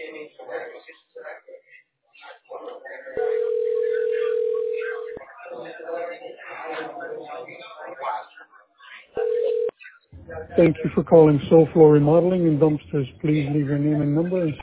Thank you for calling Soul Floor Remodeling and Dumpsters. Please leave your name and number and